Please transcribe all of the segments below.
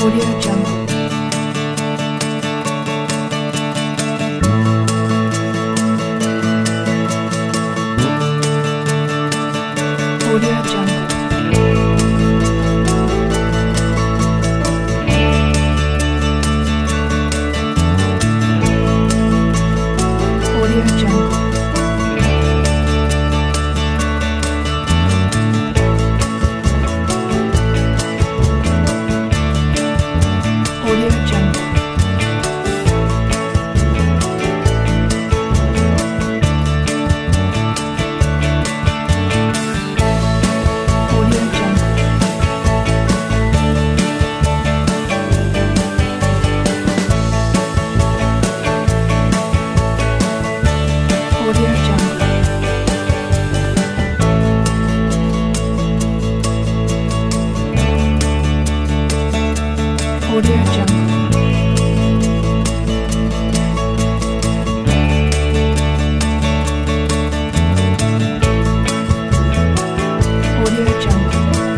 Audio Jungle. Audio Jungle. Audio Jungle. Audio Jungle. Audio Jungle. Audio Jungle. Audio Jungle. Audio Jungle.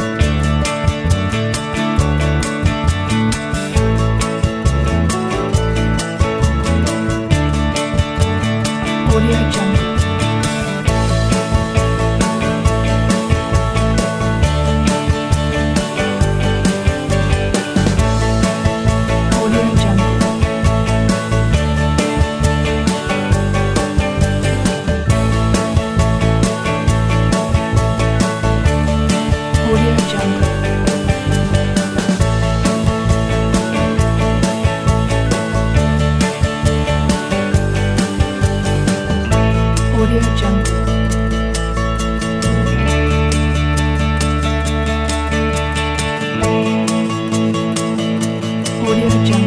Audio Jungle. Audio Jungle. Audio Jungle. Audio Jungle. Audio Jungle.